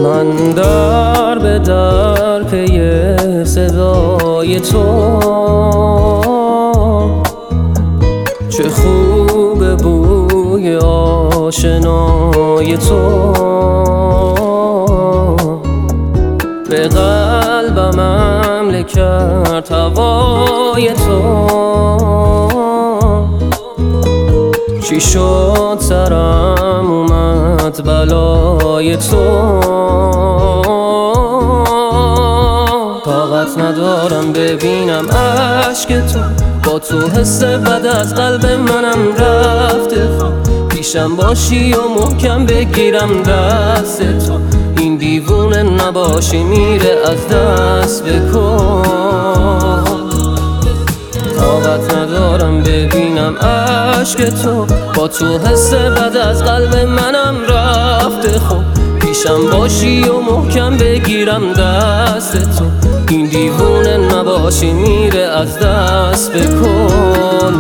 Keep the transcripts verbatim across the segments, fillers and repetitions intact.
من در به در پی صدای تو، چه خوب بوی آشنای تو، به قلبم حمله کرد هوای تو. چی شد سرم اومد بلای تو، طاقت ندارم ببینم عشق تو، با تو حس بد از قلب منم رفته. پیشم باشی و محکم بگیرم دست تو، این دیوونه نباشی میره از دست بکن. طاقت ندارم ببینم عشق تو، با تو حس بد از قلب منم رفته. خب پیشم باشی و محکم بگیرم دست تو، این دیوونه نباشی میره از دست بکن.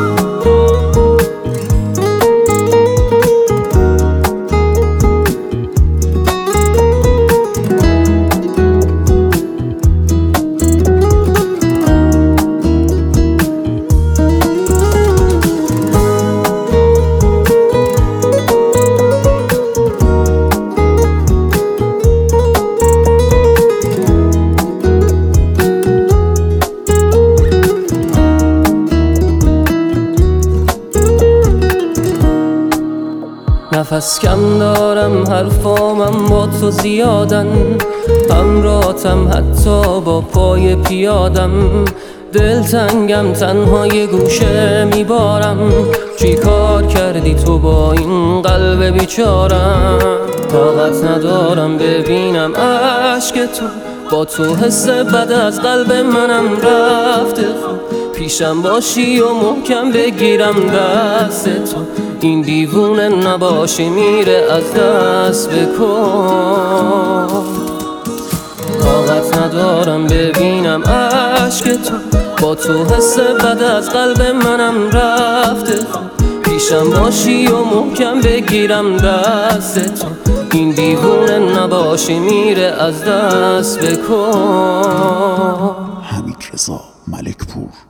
نفس کم دارم، حرفامم با تو زیادن، همراهتم حتی با پای پیادم. دلتنگم تنها یه گوشه میبارم، چی کار کردی تو با این قلب بیچارم؟ طاقت ندارم ببینم عشق تو، با تو حس بد از قلب منم رفته. پیشم باشی و محکم بگیرم دست تو، این دیوونه نباشی میره از دست بکن. طاقت ندارم ببینم عشق تو، با تو حس بد از قلب منم رفته. پیشم باشی و محکم بگیرم دست تو، این دیوونه نباشی میره از دست بکن. حمیدرضا ملکپور.